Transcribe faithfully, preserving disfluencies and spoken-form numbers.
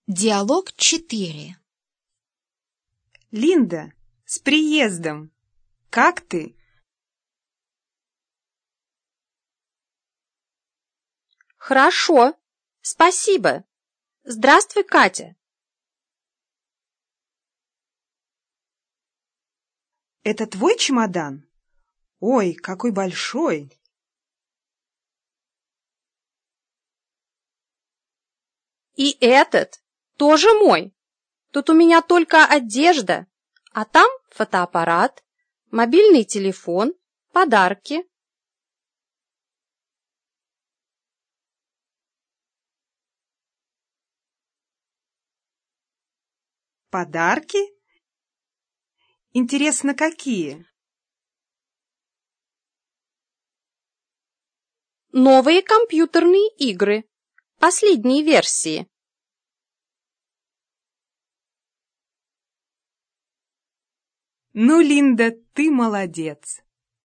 Диалог четыре. Линда, с приездом! Как ты? Хорошо, спасибо. Здравствуй, Катя. Это твой чемодан? Ой, какой большой! И этот тоже мой. Тут у меня только одежда, а там фотоаппарат, мобильный телефон, подарки. Подарки? Интересно, какие? Новые компьютерные игры, последние версии. Ну, Линда, ты молодец!